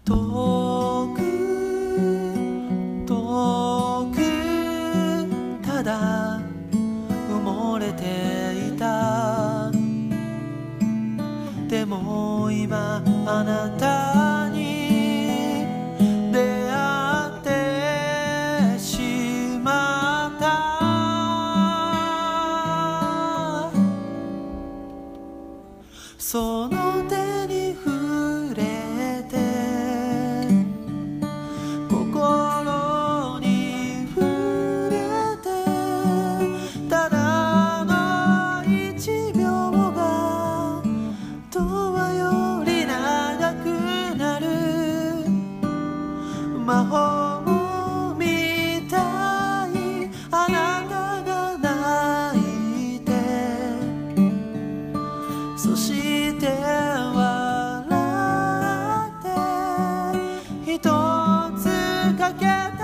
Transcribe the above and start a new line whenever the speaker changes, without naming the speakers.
遠く遠くただ埋もれていた。でも今あなたに出会ってしまった。その手に触れて心に触れて、ただの一秒が永遠より長くなる。魔法みたいあなたが泣いて、そして笑って一つかけ